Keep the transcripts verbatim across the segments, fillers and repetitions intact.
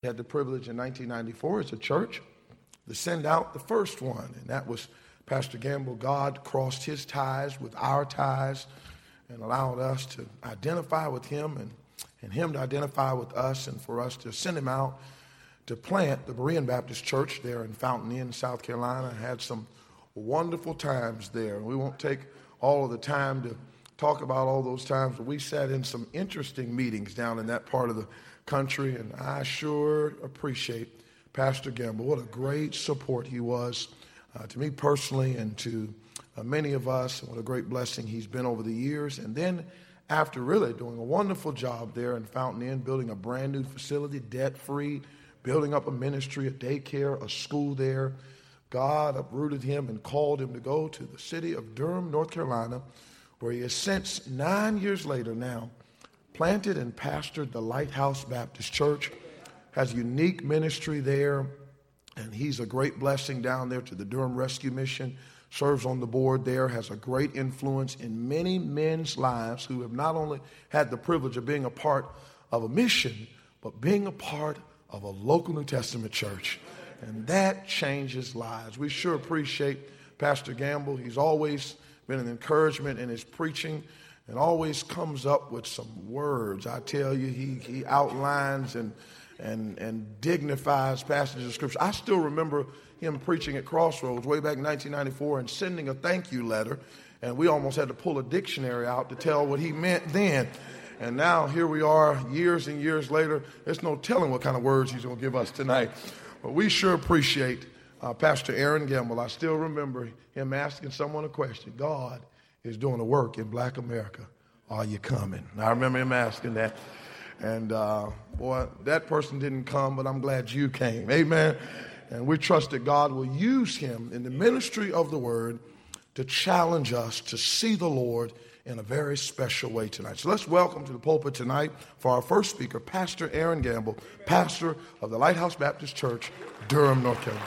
We had the privilege in nineteen ninety-four as a church to send out the first one, and that was Pastor Gamble. God crossed his ties with our ties and allowed us to identify with him and, and him to identify with us, and for us to send him out to plant the Berean Baptist Church there in Fountain Inn, South Carolina. I had some wonderful times there. We won't take all of the time to talk about all those times, but we sat in some interesting meetings down in that part of the country, and I sure appreciate Pastor Gamble. What a great support he was uh, to me personally and to uh, many of us, and what a great blessing he's been over the years. And then after really doing a wonderful job there in Fountain Inn, building a brand new facility, debt-free, building up a ministry, a daycare, a school there, God uprooted him and called him to go to the city of Durham, North Carolina, where he has since, nine years later now, planted and pastored the Lighthouse Baptist Church, has a unique ministry there, and he's a great blessing down there to the Durham Rescue Mission, serves on the board there, has a great influence in many men's lives who have not only had the privilege of being a part of a mission, but being a part of a local New Testament church. And that changes lives. We sure appreciate Pastor Gamble. He's always been an encouragement in his preaching and always comes up with some words. I tell you, he, he outlines and, and, and dignifies passages of Scripture. I still remember him preaching at Crossroads way back in nineteen ninety-four and sending a thank you letter, and we almost had to pull a dictionary out to tell what he meant then. And now here we are years and years later. There's no telling what kind of words he's going to give us tonight. But we sure appreciate uh, Pastor Aaron Gamble. I still remember him asking someone a question. God is doing a work in Black America. Are you coming? And I remember him asking that. And, uh, boy, that person didn't come, but I'm glad you came. Amen. And we trust that God will use him in the ministry of the word to challenge us to see the Lord in a very special way tonight. So let's welcome to the pulpit tonight for our first speaker, Pastor Aaron Gamble, pastor of the Lighthouse Baptist Church, Durham, North Carolina.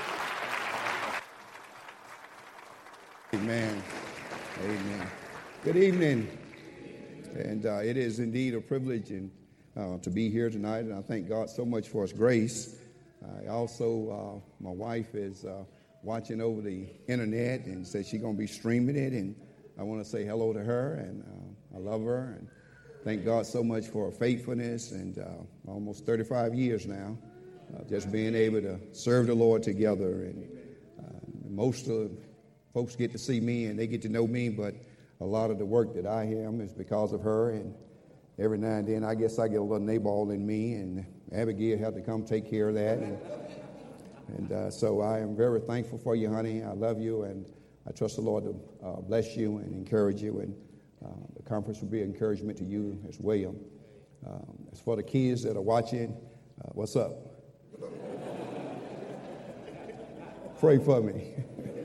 Amen. Amen. Good evening. And uh, it is indeed a privilege and, uh, to be here tonight, and I thank God so much for his grace. I also, uh, my wife is uh, watching over the internet and says she's going to be streaming it, and I want to say hello to her, and uh, I love her, and thank God so much for her faithfulness, and uh, almost thirty-five years now, uh, just being able to serve the Lord together. And uh, most of the folks get to see me, and they get to know me, but a lot of the work that I am is because of her, and every now and then I guess I get a little Nabal in me, and Abigail had to come take care of that, and, and uh, so I am very thankful for you, honey. I love you, and I trust the Lord to uh, bless you and encourage you, and uh, the conference will be an encouragement to you as well. Um, as for the kids that are watching, uh, what's up? Pray for me.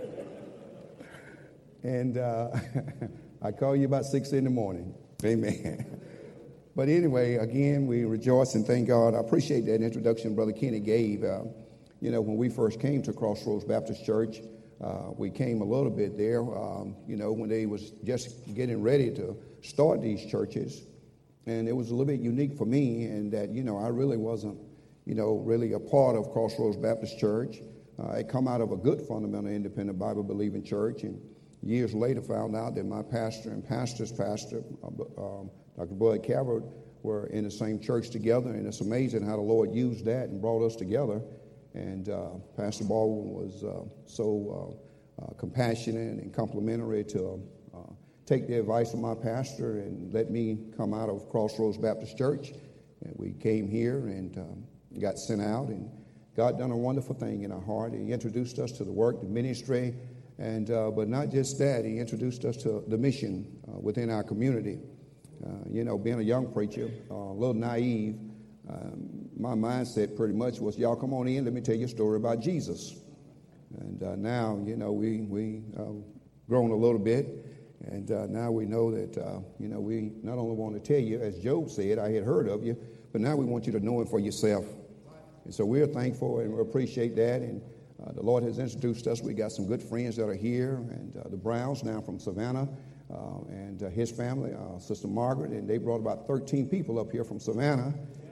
And uh, I call you about six in the morning. Amen. But anyway, again, we rejoice and thank God. I appreciate that introduction Brother Kenny gave. Uh, you know, when we first came to Crossroads Baptist Church, Uh, we came a little bit there, um, you know, when they was just getting ready to start these churches. And it was a little bit unique for me in that, you know, I really wasn't, you know, really a part of Crossroads Baptist Church. Uh, I come out of a good fundamental independent Bible-believing church, and years later found out that my pastor and pastor's pastor, uh, um, Doctor Bud Calvert, were in the same church together. And it's amazing how the Lord used that and brought us together. And uh, Pastor Baldwin was uh, so uh, uh, compassionate and complimentary to uh, take the advice of my pastor and let me come out of Crossroads Baptist Church. And we came here and um, got sent out, and God done a wonderful thing in our heart. He introduced us to the work, the ministry, and uh, but not just that, he introduced us to the mission uh, within our community. Uh, you know, being a young preacher, uh, a little naive, Um, my mindset pretty much was, y'all come on in, let me tell you a story about Jesus. And uh, now, you know, we, we uh, grown a little bit, and uh, now we know that, uh, you know, we not only want to tell you, as Job said, I had heard of you, but now we want you to know it for yourself. And so we're thankful and we appreciate that, and uh, the Lord has introduced us. We got some good friends that are here, and uh, the Browns now from Savannah, uh, and uh, his family, uh, Sister Margaret, and they brought about thirteen people up here from Savannah.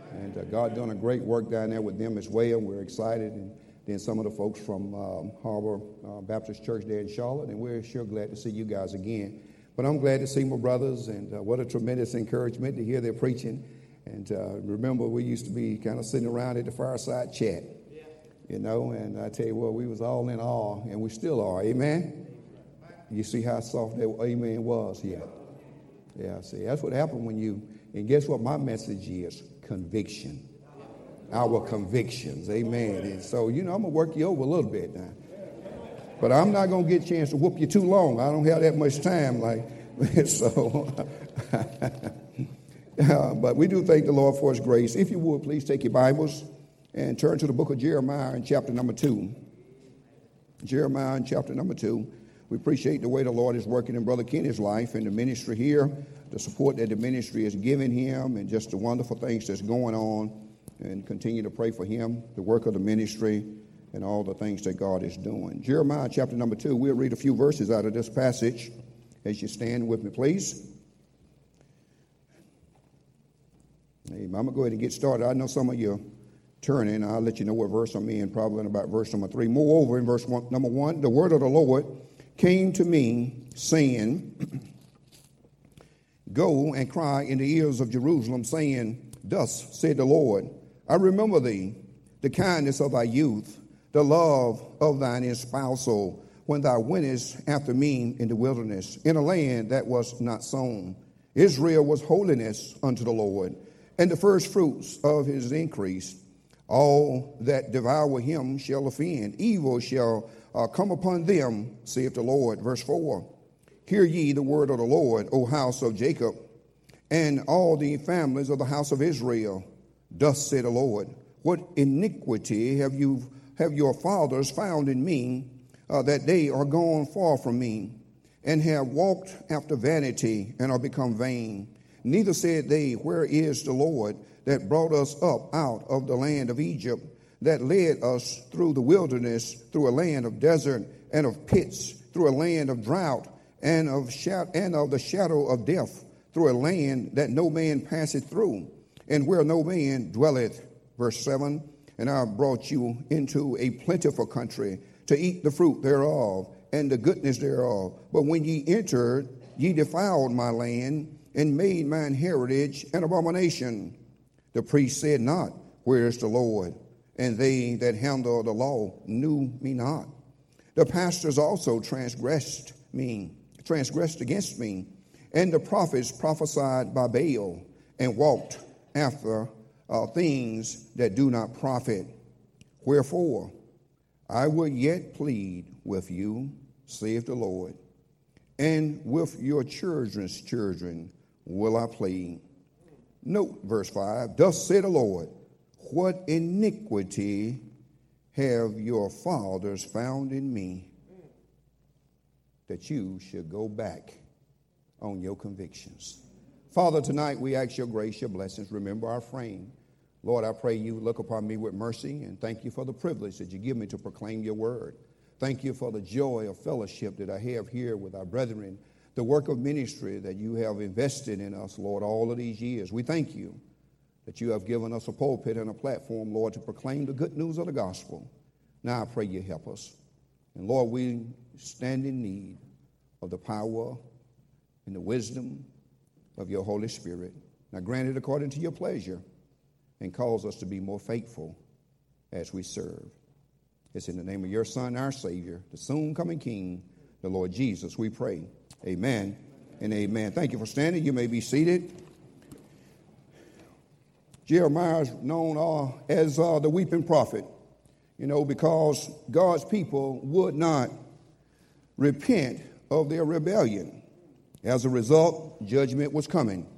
And uh, God done a great work down there with them as well. We're excited. And then some of the folks from um, Harbor uh, Baptist Church there in Charlotte, and we're sure glad to see you guys again. But I'm glad to see my brothers, and uh, what a tremendous encouragement to hear their preaching. And uh, remember, we used to be kind of sitting around at the fireside chat, yeah. you know, and I tell you what, we was all in awe, and we still are, amen? You see how soft that amen was here. Yeah, see, that's what happened when you, and guess what my message is? Conviction. Our convictions, amen. And so, you know, I'm going to work you over a little bit now. But I'm not going to get a chance to whoop you too long. I don't have that much time. Like so, uh, but we do thank the Lord for his grace. If you would, please take your Bibles and turn to the book of Jeremiah in chapter number two. Jeremiah in chapter number two. We appreciate the way the Lord is working in Brother Kenny's life and the ministry here, the support that the ministry is giving him, and just the wonderful things that's going on. And continue to pray for him, the work of the ministry, and all the things that God is doing. Jeremiah chapter number two, we'll read a few verses out of this passage as you stand with me, please. Hey, I'm going to go ahead and get started. I know some of you are turning. I'll let you know what verse I'm in, probably in about verse number three. Moreover, in verse one, number one, the word of the Lord came to me, saying, Go and cry in the ears of Jerusalem, saying, Thus said the Lord, I remember thee, the kindness of thy youth, the love of thine espousal, when thou wentest after me in the wilderness, in a land that was not sown. Israel was holiness unto the Lord, and the first fruits of his increase. All that devour him shall offend. Evil shall uh, come upon them, saith the Lord. Verse four, Hear ye the word of the Lord, O house of Jacob, and all the families of the house of Israel. Thus said the Lord, What iniquity have you have your fathers found in me, uh, that they are gone far from me, and have walked after vanity, and are become vain? Neither said they, Where is the Lord that brought us up out of the land of Egypt, that led us through the wilderness, through a land of desert and of pits, through a land of drought and of shadow, and of the shadow of death, through a land that no man passeth through, and where no man dwelleth. Verse seven, And I brought you into a plentiful country, to eat the fruit thereof, and the goodness thereof. But when ye entered, ye defiled my land, and made mine heritage an abomination. The priest said not, Where is the Lord? And they that handle the law knew me not. The pastors also transgressed me, transgressed against me, and the prophets prophesied by Baal, and walked after uh, things that do not profit. Wherefore, I will yet plead with you, saith the Lord, and with your children's children will I plead. Note verse five, Thus said the Lord, What iniquity have your fathers found in me, that you should go back on your convictions. Father, tonight we ask your grace, your blessings. Remember our frame. Lord, I pray you look upon me with mercy, and thank you for the privilege that you give me to proclaim your word. Thank you for the joy of fellowship that I have here with our brethren, the work of ministry that you have invested in us, Lord, all of these years. We thank you that you have given us a pulpit and a platform, Lord, to proclaim the good news of the gospel. Now I pray you help us. And Lord, we stand in need of the power and the wisdom of your Holy Spirit. Now grant it according to your pleasure, and cause us to be more faithful as we serve. It's in the name of your Son, our Savior, the soon coming King, the Lord Jesus, we pray. Amen and amen. Thank you for standing. You may be seated. Jeremiah is known uh, as uh, the weeping prophet, you know, because God's people would not repent of their rebellion. As a result, judgment was coming.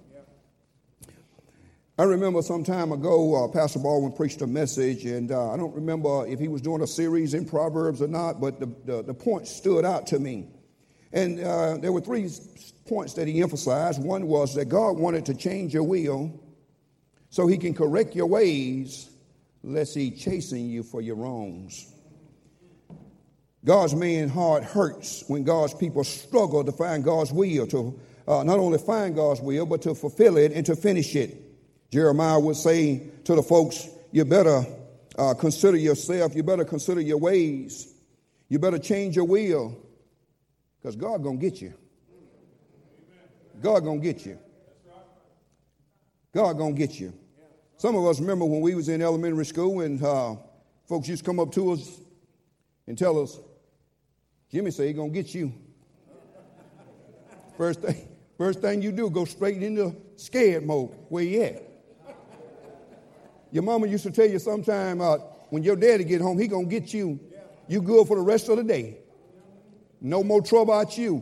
I remember some time ago, uh, Pastor Baldwin preached a message, and uh, I don't remember if he was doing a series in Proverbs or not, but the, the, the point stood out to me. And uh, there were three points that he emphasized. One was that God wanted to change your will so he can correct your ways, lest he chasten you for your wrongs. God's man heart hurts when God's people struggle to find God's will, to uh, not only find God's will, but to fulfill it and to finish it. Jeremiah would say to the folks, you better uh, consider yourself. You better consider your ways. You better change your will, because God going to get you. God going to get you. God going to get you. Some of us remember when we was in elementary school and uh, folks used to come up to us and tell us, Jimmy said he's going to get you. First thing, first thing you do, go straight into scared mode. Where you at? Your mama used to tell you sometime uh, when your daddy get home, he going to get you. You good for the rest of the day. No more trouble at you.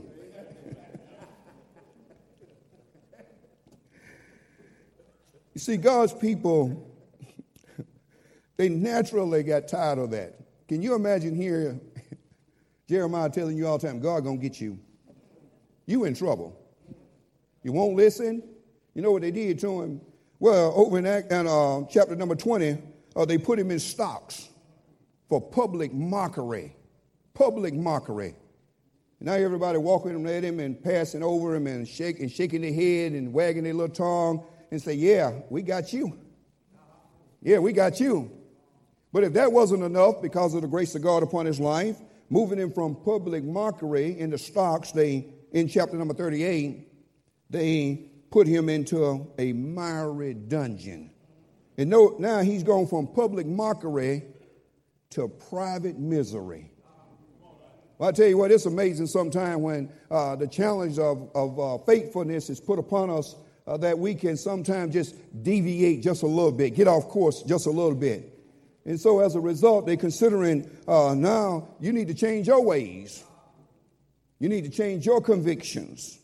You see, God's people, they naturally got tired of that. Can you imagine here Jeremiah telling you all the time, God going to get you. You in trouble. You won't listen. You know what they did to him? Well, over in Act, and, uh, chapter number twenty, uh, they put him in stocks for public mockery. Public mockery. Now everybody walking at him and passing over him and shaking, shaking their head and wagging their little tongue and say, yeah, we got you. Yeah, we got you. But if that wasn't enough, because of the grace of God upon his life, moving him from public mockery into stocks, they, in chapter number thirty-eight, they put him into a miry dungeon. And no, now he's gone from public mockery to private misery. Well, I tell you what, it's amazing sometimes when uh, the challenge of, of uh, faithfulness is put upon us, uh, that we can sometimes just deviate just a little bit, get off course just a little bit. And so as a result, they're considering uh, now you need to change your ways. You need to change your convictions.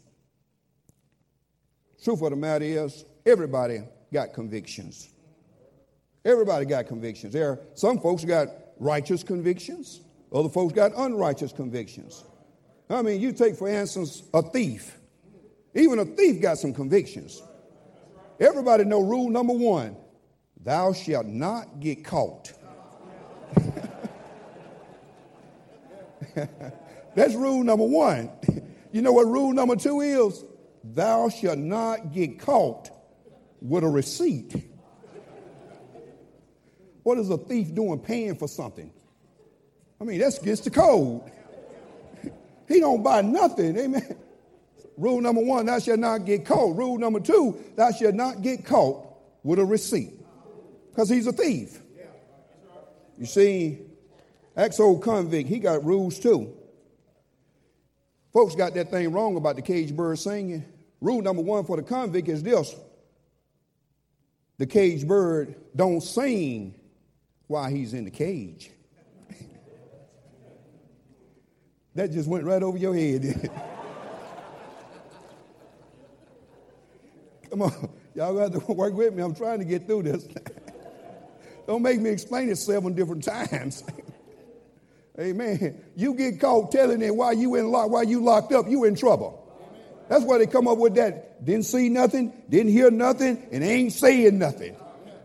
Truth of the matter is, everybody got convictions. Everybody got convictions. There are some folks got righteous convictions. Other folks got unrighteous convictions. I mean, you take, for instance, a thief. Even a thief got some convictions. Everybody know rule number one, thou shalt not get caught. That's rule number one. You know what rule number two is? Thou shalt not get caught with a receipt. What is a thief doing paying for something? I mean, that's against the code. He don't buy nothing. Amen. Rule number one, thou shalt not get caught. Rule number two, thou shalt not get caught with a receipt. Because he's a thief. You see, ex-old convict, he got rules too. Folks got that thing wrong about the cage bird singing. Rule number one for the convict is this. The cage bird don't sing while he's in the cage. That just went right over your head. Come on. Y'all got to work with me. I'm trying to get through this. Don't make me explain it seven different times. Amen. You get caught telling it while you in lock, while you locked up, you in trouble. That's why they come up with that. Didn't see nothing, didn't hear nothing, and ain't saying nothing.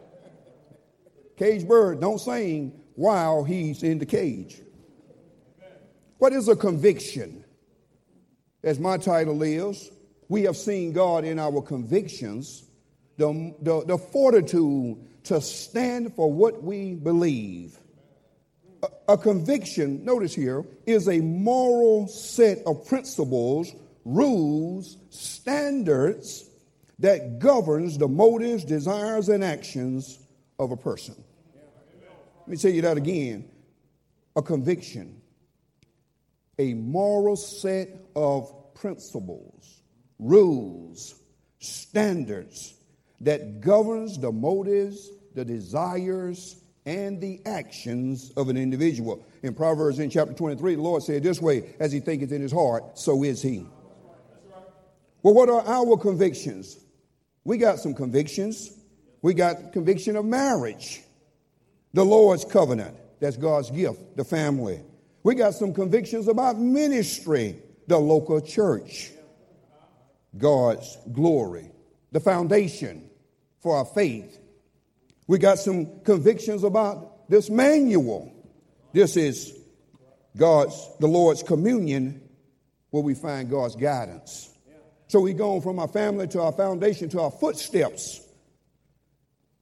Cage bird don't sing while he's in the cage. What is a conviction? As my title is, we have seen God in our convictions, the, the, the fortitude to stand for what we believe. A, a conviction, notice here, is a moral set of principles, rules, standards that governs the motives, desires, and actions of a person. Let me tell you that again. A conviction, a moral set of principles, rules, standards that governs the motives, the desires, and the actions of an individual. In Proverbs in chapter twenty-three, the Lord said this way, as he thinketh in his heart, so is he. Well, what are our convictions? We got some convictions. We got conviction of marriage, the Lord's covenant, that's God's gift, the family. We got some convictions about ministry, the local church, God's glory, the foundation for our faith. We got some convictions about this manual. This is God's, the Lord's communion, where we find God's guidance. So we go from our family to our foundation to our footsteps.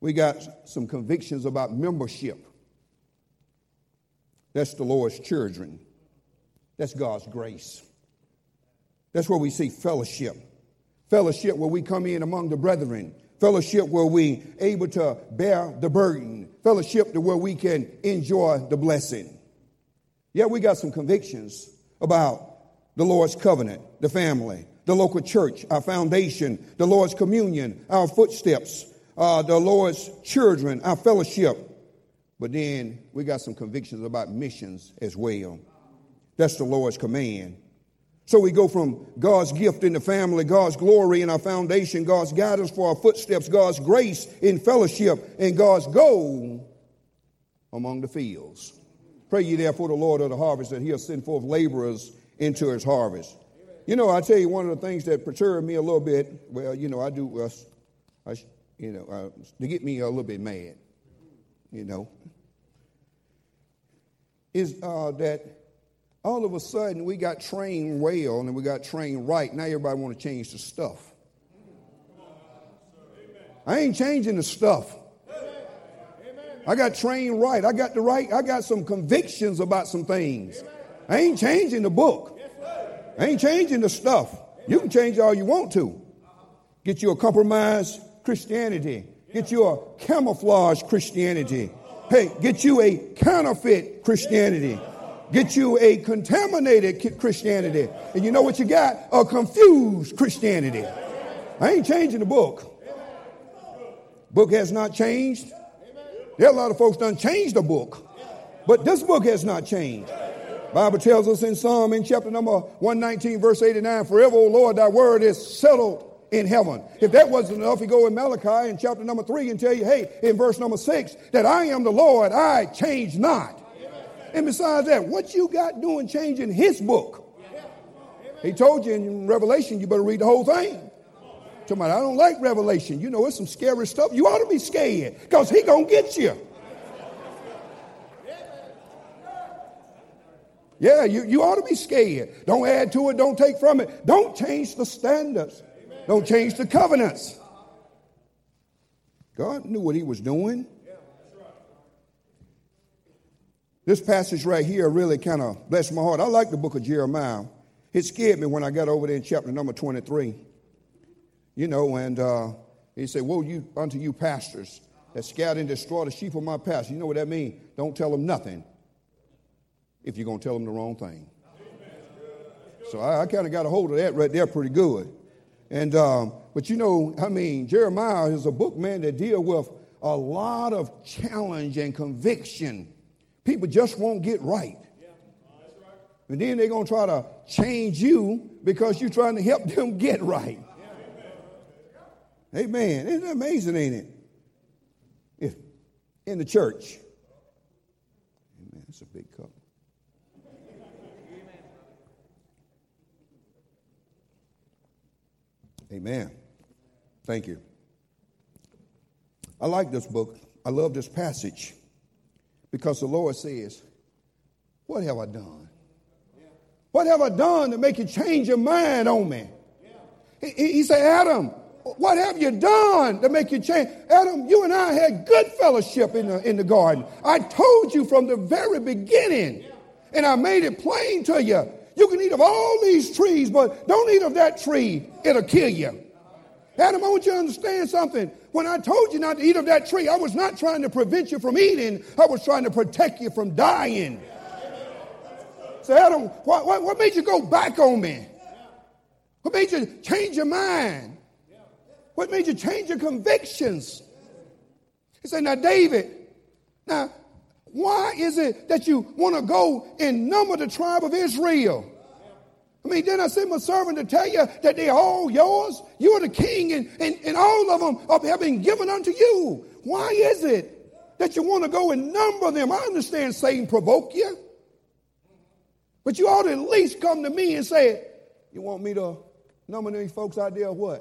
we got some convictions about membership. That's the Lord's children. That's God's grace. That's where we see fellowship. Fellowship where we come in among the brethren. Fellowship where we able to bear the burden. Fellowship to where we can enjoy the blessing. Yeah, we got some convictions about the Lord's covenant, the family, the local church, our foundation, the Lord's communion, our footsteps, uh, the Lord's children, our fellowship. But then we got some convictions about missions as well. That's the Lord's command. So we go from God's gift in the family, God's glory in our foundation, God's guidance for our footsteps, God's grace in fellowship, and God's goal among the fields. Pray ye therefore the Lord of the harvest that he'll send forth laborers into his harvest. You know, I tell you, one of the things that perturbed me a little bit, well, you know, I do, uh, I, you know, uh, to get me a little bit mad, you know, is uh, that all of a sudden we got trained well and we got trained right. Now everybody want to change the stuff. I ain't changing the stuff. I got trained right. I got the right. I got some convictions about some things. I ain't changing the book. I ain't changing the stuff. You can change all you want to. Get you a compromised Christianity. Get you a camouflage Christianity. Hey, get you a counterfeit Christianity. Get you a contaminated Christianity. And you know what you got? A confused Christianity. I ain't changing the book. Book has not changed. There are a lot of folks done changed the book. But this book has not changed. Bible tells us in Psalm in chapter number one nineteen, verse eighty-nine, forever, O Lord, thy word is settled in heaven. If that wasn't enough, you go in Malachi in chapter number three and tell you, hey, in verse number six, that I am the Lord, I change not. And besides that, what you got doing changing his book? He told you in Revelation, you better read the whole thing. Somebody, I don't like Revelation. You know, it's some scary stuff. You ought to be scared because he going to get you. Yeah, you, you ought to be scared. Don't add to it. Don't take from it. Don't change the standards. Don't change the covenants. God knew what he was doing. This passage right here really kind of blessed my heart. I like the book of Jeremiah. It scared me when I got over there in chapter number twenty-three. You know, and uh, he said, woe you unto you pastors that scatter and destroy the sheep of my pasture. You know what that means? Don't tell them nothing if you're going to tell them the wrong thing. So I, I kind of got a hold of that right there pretty good. And um, but you know, I mean, Jeremiah is a book, man, that deal with a lot of challenge and conviction. People just won't get right. And then they're going to try to change you because you're trying to help them get right. Amen. Isn't that amazing, ain't it? If in the church. Amen. It's a big cup. Amen. Thank you. I like this book. I love this passage because the Lord says, what have I done? What have I done to make you change your mind on me? He, he said, Adam, what have you done to make you change? Adam, you and I had good fellowship in the, in the garden. I told you from the very beginning, and I made it plain to you. You can eat of all these trees, but don't eat of that tree. It'll kill you. Adam, I want you to understand something. When I told you not to eat of that tree, I was not trying to prevent you from eating. I was trying to protect you from dying. So, Adam, what, what, what made you go back on me? What made you change your mind? What made you change your convictions? He said, now, David, now, why is it that you want to go and number the tribe of Israel? I mean, didn't I send my servant to tell you that they're all yours? You are the king, and, and, and all of them have been given unto you. Why is it that you want to go and number them? I understand Satan provoke you. But you ought to at least come to me and say, you want me to number these folks out there or what?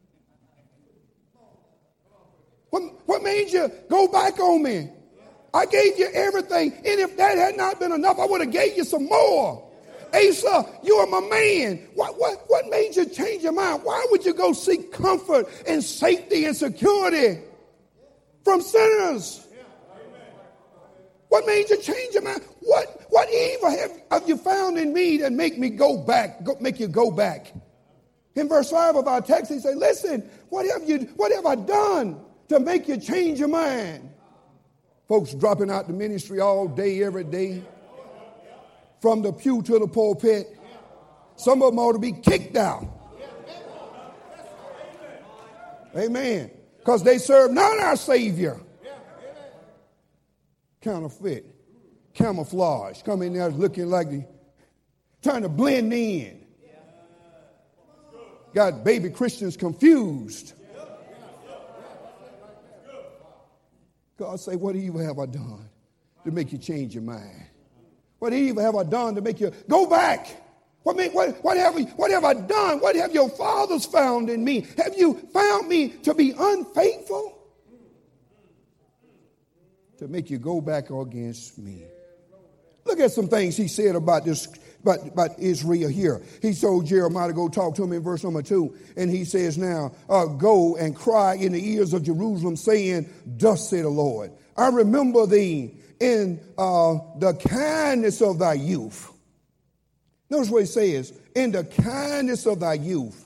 What, what made you go back on me? I gave you everything, and if that had not been enough, I would have gave you some more. Asa, you are my man. What, what, what made you change your mind? Why would you go seek comfort and safety and security from sinners. What made you change your mind? What, what evil have, have you found in me that make me go back, go, make you go back? In verse five of our text, he said, listen, what have you, what have I done to make you change your mind? Folks dropping out the ministry all day, every day, from the pew to the pulpit. Some of them ought to be kicked out. Amen. Because they serve not our Savior. Counterfeit, camouflage, come in there looking like the, trying to blend in. Got baby Christians confused. God say, what evil have I done to make you change your mind? What evil have I done to make you go back? What, make, what, what, have, we, what have I done? What have your fathers found in me? Have you found me to be unfaithful? To make you go back against me. Look at some things he said about this, about, about Israel here. He told Jeremiah to go talk to him in verse number two. And he says now, uh, go and cry in the ears of Jerusalem, saying, thus say the Lord, I remember thee in uh, the kindness of thy youth. Notice what he says, in the kindness of thy youth.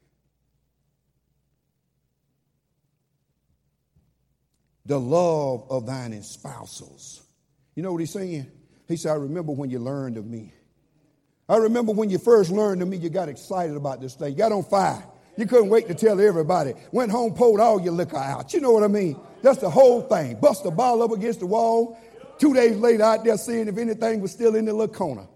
The love of thine espousals. You know what he's saying? He said, I remember when you learned of me. I remember when you first learned of me, you got excited about this thing. You got on fire. You couldn't wait to tell everybody. Went home, pulled all your liquor out. You know what I mean? That's the whole thing. Bust the ball up against the wall. Two days later, out there seeing if anything was still in the little corner.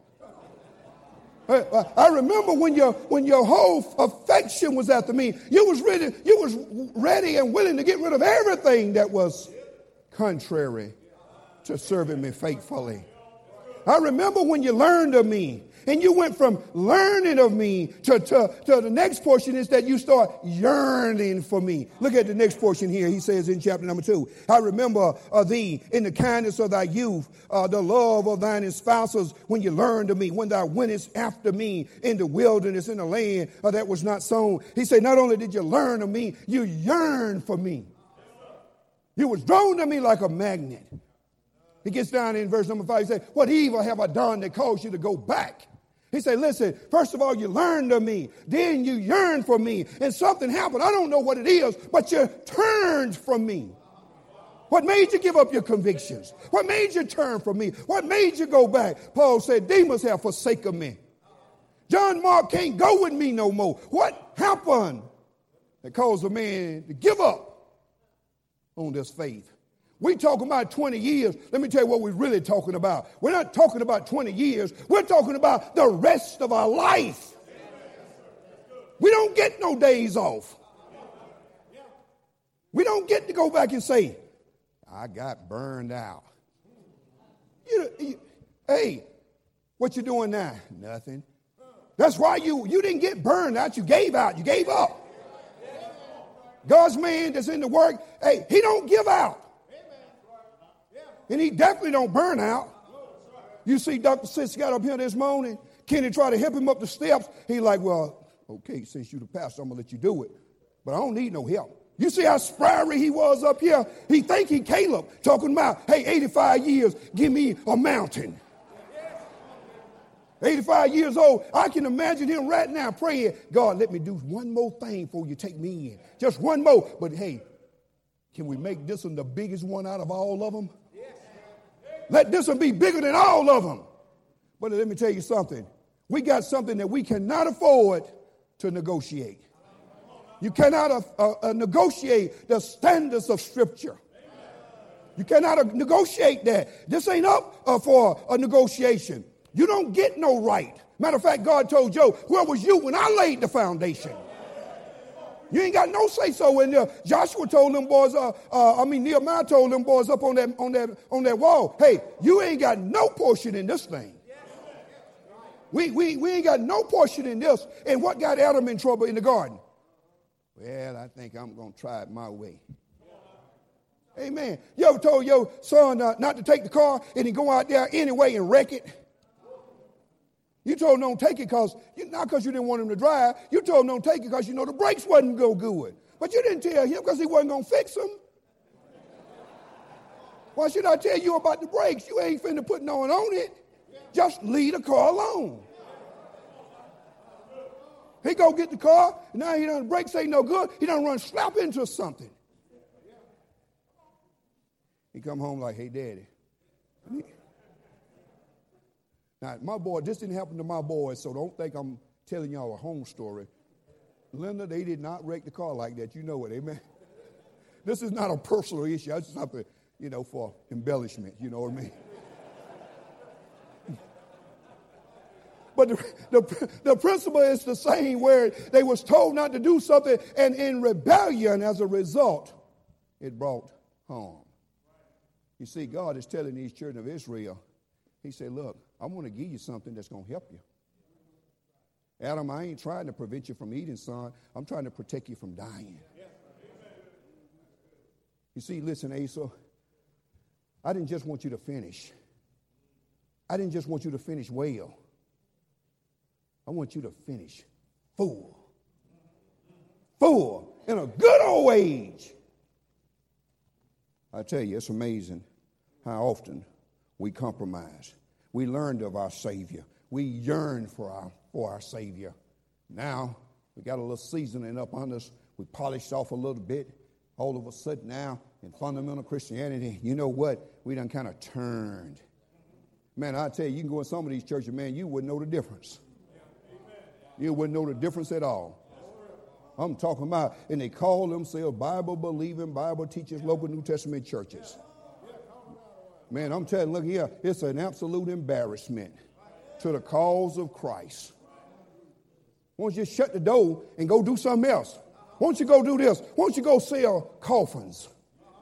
I remember when your when your whole affection was after me, you was ready, you was ready and willing to get rid of everything that was contrary to serving me faithfully. I remember when you learned of me, and you went from learning of me to, to, to the next portion is that you start yearning for me. Look at the next portion here. He says in chapter number two, I remember uh, thee in the kindness of thy youth, uh, the love of thine espousals when you learned of me, when thou wentest after me in the wilderness, in the land uh, that was not sown. He said, not only did you learn of me, you yearned for me. You was drawn to me like a magnet. He gets down in verse number five. He said, what evil have I done that caused you to go back? He said, listen, first of all, you learned of me. Then you yearned for me. And something happened. I don't know what it is, but you turned from me. What made you give up your convictions? What made you turn from me? What made you go back? Paul said, Demas have forsaken me. John Mark can't go with me no more. What happened that caused a man to give up on this faith? We talking about twenty years. Let me tell you what we're really talking about. We're not talking about twenty years. We're talking about the rest of our life. We don't get no days off. We don't get to go back and say, I got burned out. You, you, hey, what you doing now? Nothing. That's why you, you didn't get burned out. You gave out. You gave up. God's man that's in the work, hey, he don't give out. And he definitely don't burn out. You see Doctor Sitz got up here this morning. Kenny tried to help him up the steps. He like, well, okay, since you the pastor, I'm going to let you do it. But I don't need no help. You see how sprary he was up here? He think he Caleb talking about, hey, eighty-five years, give me a mountain. eighty-five years old, I can imagine him right now praying, God, let me do one more thing before you take me in. Just one more. But hey, can we make this one the biggest one out of all of them? Let this one be bigger than all of them. But let me tell you something. We got something that we cannot afford to negotiate. You cannot uh, uh, negotiate the standards of Scripture. You cannot uh, negotiate that. This ain't up uh, for a negotiation. You don't get no right. Matter of fact, God told Job, where was you when I laid the foundation? You ain't got no say-so in there. Joshua told them boys, uh, uh, I mean, Nehemiah told them boys up on that, on that, on that wall, hey, you ain't got no portion in this thing. We, we, we ain't got no portion in this. And what got Adam in trouble in the garden? Well, I think I'm going to try it my way. Amen. You ever told your son uh, not to take the car and he go out there anyway and wreck it? You told him don't take it because, not because you didn't want him to drive. You told him don't take it because you know the brakes wasn't go good. But you didn't tell him because he wasn't going to fix them. Why should I tell you about the brakes? You ain't finna put no one on it. Just leave the car alone. He go get the car, and now he done, the brakes ain't no good. He done run slap into something. He come home like, hey, Daddy. Now, my boy, this didn't happen to my boys, so don't think I'm telling y'all a home story. Linda, they did not wreck the car like that. You know it, amen? This is not a personal issue. It's just something, you know, for embellishment. You know what I mean? But the, the, the principle is the same, where they was told not to do something, and in rebellion, as a result, it brought harm. You see, God is telling these children of Israel, he said, look, I want to give you something that's going to help you. Adam, I ain't trying to prevent you from eating, son. I'm trying to protect you from dying. You see, listen, Asa, I didn't just want you to finish. I didn't just want you to finish well. I want you to finish full. Full in a good old age. I tell you, it's amazing how often we compromise. We learned of our Savior. We yearn for our, for our Savior. Now, we got a little seasoning up on us. We polished off a little bit. All of a sudden now, in fundamental Christianity, you know what? We done kind of turned. Man, I tell you, you can go in some of these churches, man, you wouldn't know the difference. You wouldn't know the difference at all. I'm talking about, and they call themselves Bible-believing, Bible-teachers, local New Testament churches. Man, I'm telling you, look here, it's an absolute embarrassment to the cause of Christ. Why don't you just shut the door and go do something else? Why don't you go do this? Why don't you go sell coffins?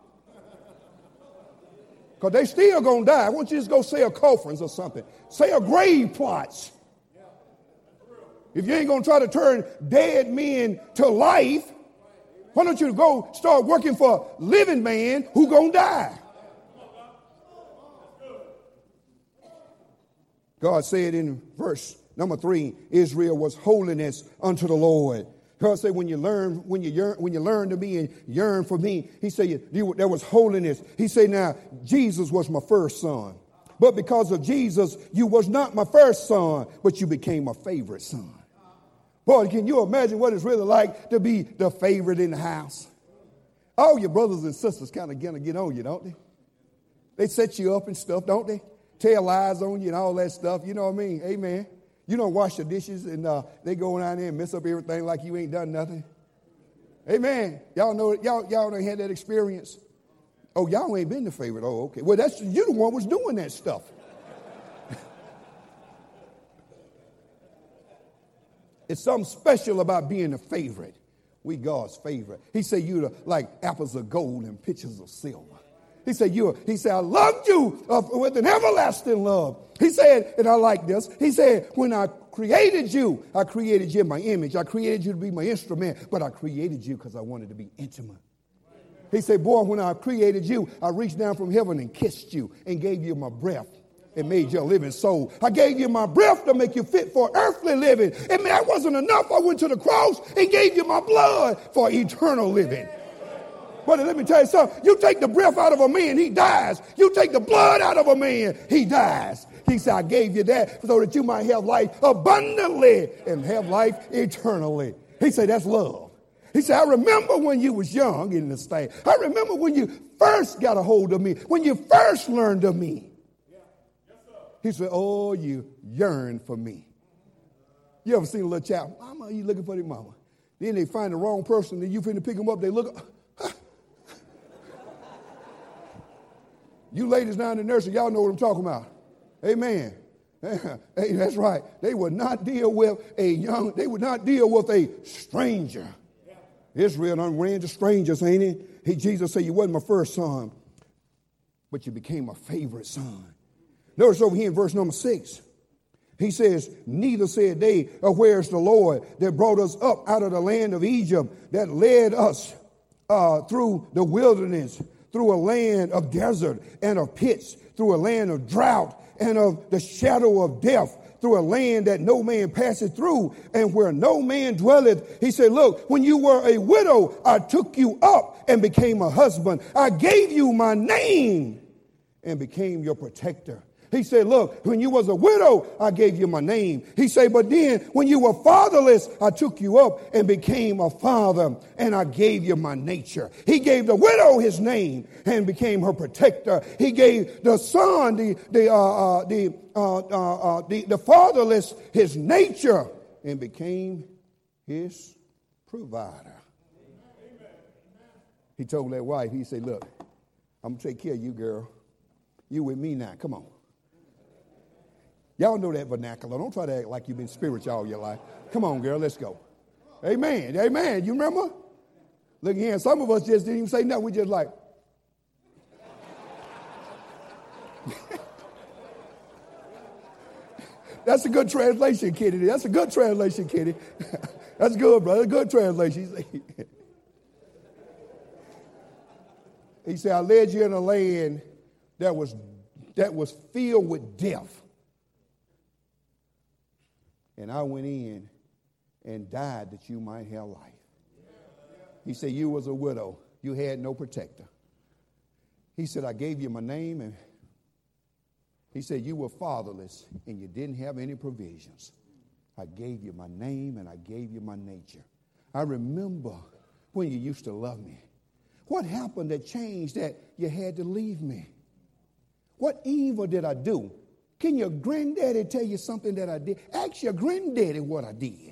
Because they still going to die. Why don't you just go sell coffins or something? Sell grave plots. If you ain't going to try to turn dead men to life, why don't you go start working for a living man who going to die? God said in verse number three, Israel was holiness unto the Lord. God said, when you learn, when you yearn, when you learn to me and yearn for me, he said you, you, there was holiness. He said, now Jesus was my first son, but because of Jesus, you was not my first son, but you became my favorite son. Boy, can you imagine what it's really like to be the favorite in the house? All your brothers and sisters kind of gonna get on you, don't they? They set you up and stuff, don't they? Tell lies on you and all that stuff. You know what I mean? Amen. You don't wash the dishes and uh, they go down there and mess up everything like you ain't done nothing. Amen. Y'all know it. Y'all, y'all done had that experience. Oh, y'all ain't been the favorite. Oh, okay. Well, that's you the one was doing that stuff. It's something special about being a favorite. We God's favorite. He said you're like apples of gold and pitchers of silver. He said, you. He said, I loved you uh, with an everlasting love. He said, and I like this. He said, when I created you, I created you in my image. I created you to be my instrument, but I created you because I wanted to be intimate. He said, boy, when I created you, I reached down from heaven and kissed you and gave you my breath and made you a living soul. I gave you my breath to make you fit for earthly living. And that wasn't enough. I went to the cross and gave you my blood for eternal living. But let me tell you something. You take the breath out of a man, he dies. You take the blood out of a man, he dies. He said, I gave you that so that you might have life abundantly and have life eternally. He said, that's love. He said, I remember when you was young in this thing. I remember when you first got a hold of me, when you first learned of me. He said, oh, you yearn for me. You ever seen a little child? Mama, you looking for their mama. Then they find the wrong person, and you finna pick them up, they look up. You ladies down in the nursery, y'all know what I'm talking about. Amen. Hey, that's right. They would not deal with a young, they would not deal with a stranger. Israel done ran to strangers, ain't it? He, Jesus said, you wasn't my first son, but you became my favorite son. Notice over here in verse number six. He says, neither said they, oh, where's the Lord that brought us up out of the land of Egypt, that led us uh, through the wilderness, through a land of desert and of pits, through a land of drought and of the shadow of death, through a land that no man passeth through and where no man dwelleth. He said, look, when you were a widow, I took you up and became a husband. I gave you my name and became your protector. He said, look, when you was a widow, I gave you my name. He said, but then when you were fatherless, I took you up and became a father, and I gave you my nature. He gave the widow his name and became her protector. He gave the son, the the uh, uh, the, uh, uh, uh, the the fatherless, his nature and became his provider. He told that wife, he said, look, I'm going to take care of you, girl. You with me now. Come on. Y'all know that vernacular. Don't try to act like you've been spiritual all your life. Come on, girl, let's go. Amen. Amen. You remember? Look here, some of us just didn't even say nothing. We just like. That's a good translation, Kitty. That's a good translation, Kitty. That's good, brother. Good translation. He said, I led you in a land that was that was filled with death. And I went in and died that you might have life. He said, you was a widow. You had no protector. He said, I gave you my name. And he said, you were fatherless and you didn't have any provisions. I gave you my name and I gave you my nature. I remember when you used to love me. What happened that changed that you had to leave me? What evil did I do? Can your granddaddy tell you something that I did? Ask your granddaddy what I did.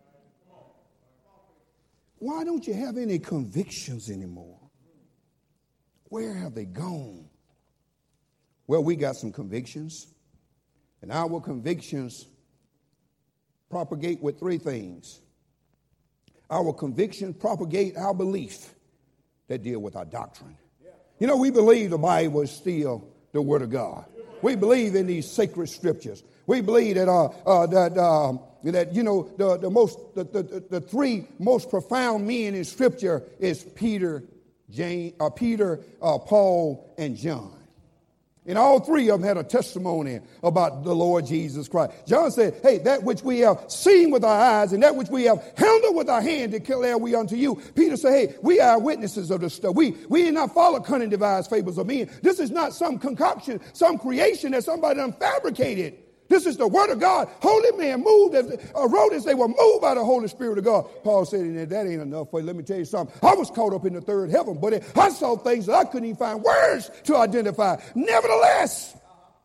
Why don't you have any convictions anymore? Where have they gone? Well, we got some convictions. And our convictions propagate with three things. Our convictions propagate our belief that deal with our doctrine. You know, we believe the Bible is still the Word of God. We believe in these sacred scriptures. We believe that uh, uh, that um, that you know the the most the, the the three most profound men in Scripture is Peter, James, uh, Peter, uh, Paul, and John. And all three of them had a testimony about the Lord Jesus Christ. John said, hey, that which we have seen with our eyes and that which we have handled with our hand declare we unto you. Peter said, hey, we are witnesses of this stuff. We, we did not follow cunning devised fables of men. This is not some concoction, some creation that somebody done fabricated. This is the word of God. Holy men moved, as, uh, wrote as they were moved by the Holy Spirit of God. Paul said, that ain't enough for you. Let me tell you something. I was caught up in the third heaven, but I saw things that I couldn't even find words to identify. Nevertheless,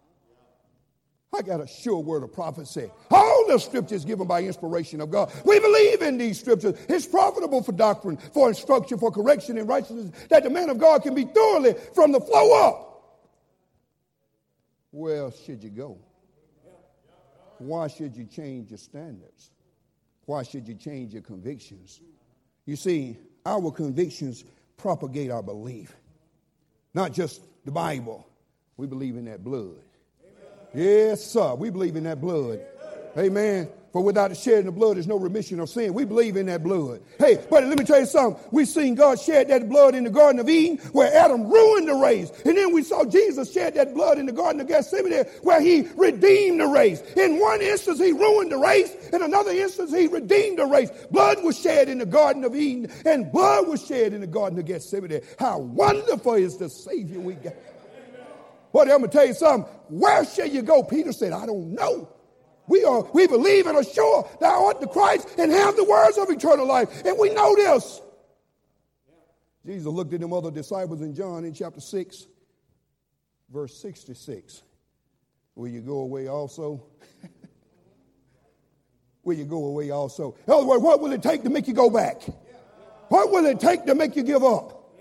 I got a sure word of prophecy. All the scriptures given by inspiration of God. We believe in these scriptures. It's profitable for doctrine, for instruction, for correction in righteousness, that the man of God can be thoroughly from the flow up. Where else should you go? Why should you change your standards? Why should you change your convictions? You see, our convictions propagate our belief. Not just the Bible. We believe in that blood. Amen. Yes, sir. We believe in that blood. Amen. Amen. For without the shedding of blood, there's no remission of sin. We believe in that blood. Hey, but let me tell you something. We seen God shed that blood in the Garden of Eden where Adam ruined the race. And then we saw Jesus shed that blood in the Garden of Gethsemane where he redeemed the race. In one instance, he ruined the race. In another instance, he redeemed the race. Blood was shed in the Garden of Eden and blood was shed in the Garden of Gethsemane. How wonderful is the Savior we got. But I'm going to tell you something. Where shall you go? Peter said, I don't know. We are, we believe and are sure thou art the Christ and have the words of eternal life. And we know this. Jesus looked at them other disciples in John in chapter six, verse sixty-six. Will you go away also? Will you go away also? In other words, what will it take to make you go back? What will it take to make you give up?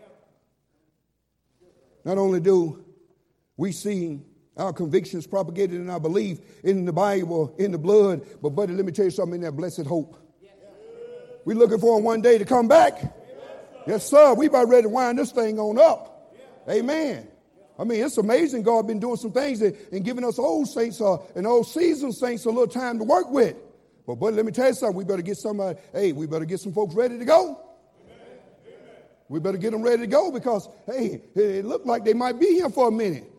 Not only do we see our convictions propagated in our belief in the Bible, in the blood. But, buddy, let me tell you something in that blessed hope. We're looking for him one day to come back. Yes, sir. We about ready to wind this thing on up. Amen. I mean, it's amazing God been doing some things and, and giving us old saints uh, and old seasoned saints a little time to work with. But, buddy, let me tell you something. We better get somebody, hey, we better get some folks ready to go. We better get them ready to go because, hey, it looked like they might be here for a minute.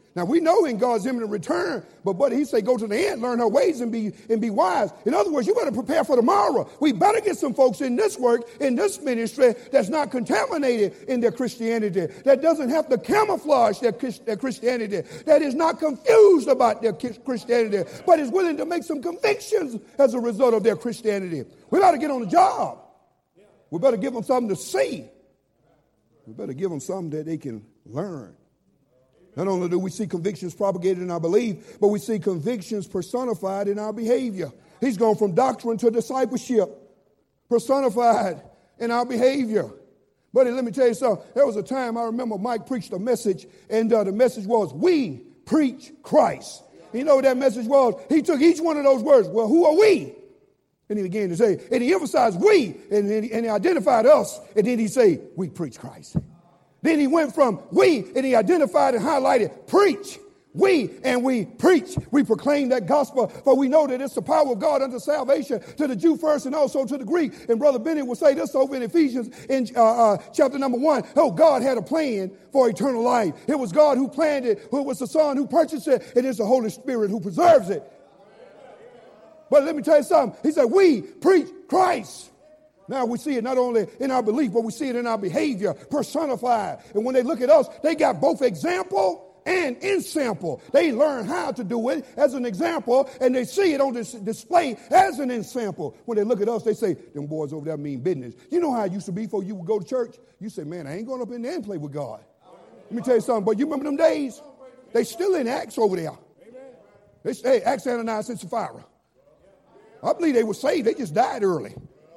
Now, we know in God's imminent return, but buddy, he say, go to the end, learn her ways and be and be wise. In other words, you better prepare for tomorrow. We better get some folks in this work, in this ministry, that's not contaminated in their Christianity, that doesn't have to camouflage their, their Christianity, that is not confused about their Christianity, but is willing to make some convictions as a result of their Christianity. We better get on the job. We better give them something to see. We better give them something that they can learn. Not only do we see convictions propagated in our belief, but we see convictions personified in our behavior. He's gone from doctrine to discipleship, personified in our behavior. Buddy, let me tell you something. There was a time I remember Mike preached a message, and uh, the message was, we preach Christ. You know what that message was? He took each one of those words. Well, who are we? And he began to say, and he emphasized we, and, and, he, and he identified us, and then he say, we preach Christ. Then he went from we, and he identified and highlighted preach. We, and we preach. We proclaim that gospel, for we know that it's the power of God unto salvation to the Jew first and also to the Greek. And Brother Bennett will say this over in Ephesians in uh, uh, chapter number one. Oh, God had a plan for eternal life. It was God who planned it, who was the Son who purchased it, and it's the Holy Spirit who preserves it. But let me tell you something. He said, we preach Christ. Now we see it not only in our belief, but we see it in our behavior, personified. And when they look at us, they got both example and ensample. They learn how to do it as an example, and they see it on this display as an ensample. When they look at us, they say, them boys over there mean business. You know how it used to be before you would go to church? You say, man, I ain't going up in there and play with God. Let me tell you something, but you remember them days? They still in Acts over there. They say, hey, Acts, Ananias, and Sapphira. I believe they were saved. They just died early.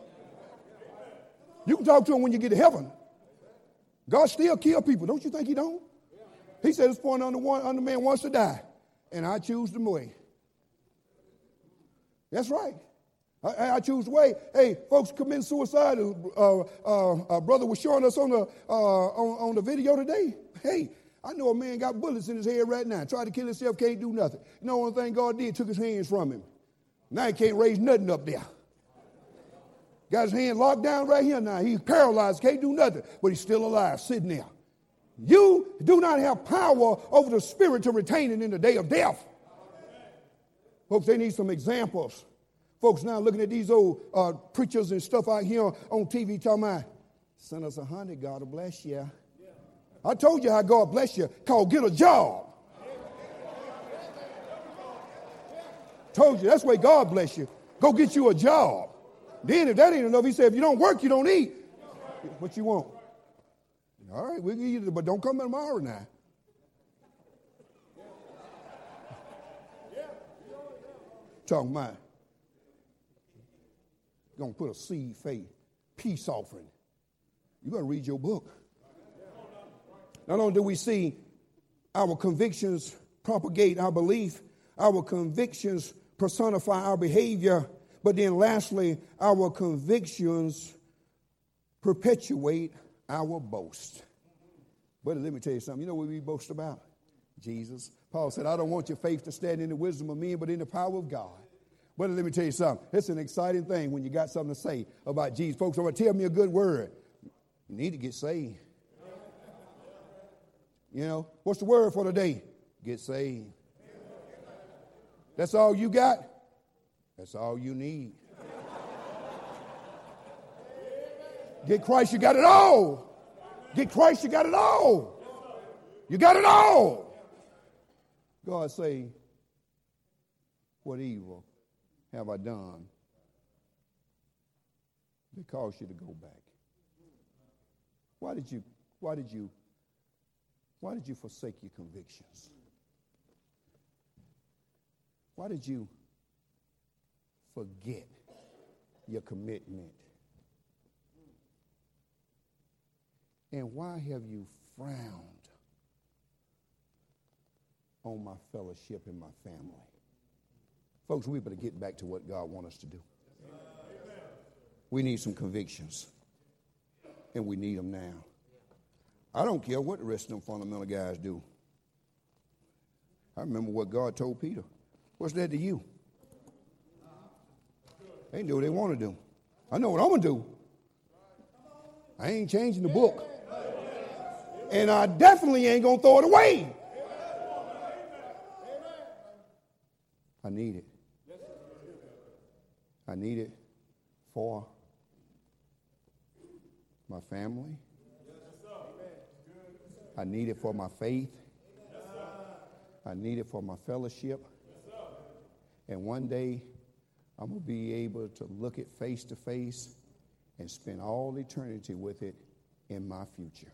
You can talk to them when you get to heaven. God still kill people. Don't you think he don't? He said, this point under one under man wants to die, and I choose the way. That's right. I, I choose the way. Hey, folks committing suicide. Uh, uh, uh, brother was showing us on the uh, on, on the video today. Hey, I know a man got bullets in his head right now. Tried to kill himself, can't do nothing. You know, one thing God did, took his hands from him. Now he can't raise nothing up there. Got his hand locked down right here now. He's paralyzed, can't do nothing, but he's still alive, sitting there. You do not have power over the spirit to retain it in the day of death. Folks, they need some examples. Folks now looking at these old uh, preachers and stuff out here on T V talking about, send us a hundred, God will bless you. I told you how God bless you, called get a job. Told you, that's the way God bless you. Go get you a job. Then if that ain't enough, he said, if you don't work, you don't eat. What you want? All right, we'll eat it, but don't come tomorrow now. Talking about, going to put a seed faith, peace offering. You better read your book. Not only do we see our convictions propagate our belief, our convictions personify our behavior, but then lastly, our convictions perpetuate our boast. But let me tell you something. You know what we boast about? Jesus. Paul said, I don't want your faith to stand in the wisdom of men, but in the power of God. But let me tell you something. It's an exciting thing when you got something to say about Jesus. Folks, are going to tell me a good word. You need to get saved. You know, what's the word for today? Get saved. That's all you got? That's all you need. Get Christ, you got it all. Get Christ, you got it all. You got it all. God say, what evil have I done that caused you to go back? Why did you, why did you, why did you forsake your convictions? Why did you forget your commitment? And why have you frowned on my fellowship and my family? Folks, we better get back to what God wants us to do. We need some convictions, and we need them now. I don't care what the rest of them fundamental guys do. I remember what God told Peter. What's that to you? They can do what they want to do. I know what I'm going to do. I ain't changing the book. And I definitely ain't going to throw it away. I need it. I need it for my family. I need it for my faith. I need it for my fellowship. And one day, I'm going to be able to look it face to face and spend all eternity with it in my future.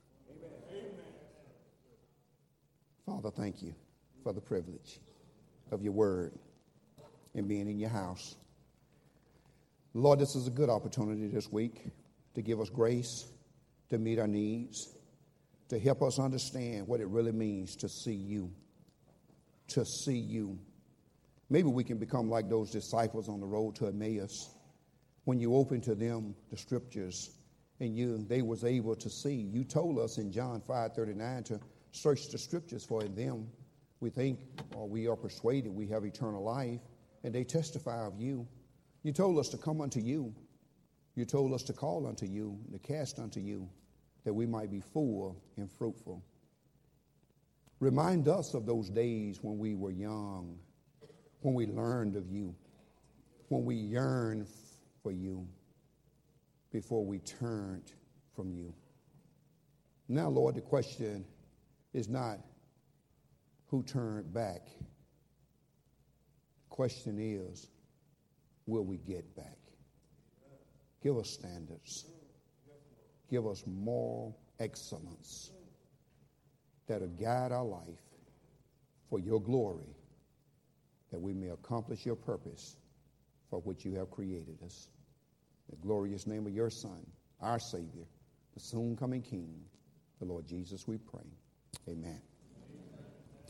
Father, thank you for the privilege of your word and being in your house. Lord, this is a good opportunity this week to give us grace, to meet our needs, to help us understand what it really means to see you, to see you. Maybe we can become like those disciples on the road to Emmaus. When you open to them the scriptures and you they was able to see. You told us in John five thirty-nine to search the scriptures, for in them we think or we are persuaded we have eternal life, and they testify of you. You told us to come unto you. You told us to call unto you, and to cast unto you, that we might be full and fruitful. Remind us of those days when we were young, when we learned of you, when we yearned for you, before we turned from you. Now, Lord, the question is not who turned back. The question is, will we get back? Give us standards. Give us moral excellence that will guide our life for your glory, that we may accomplish your purpose for which you have created us. In the glorious name of your Son, our Savior, the soon coming King, the Lord Jesus, we pray. Amen.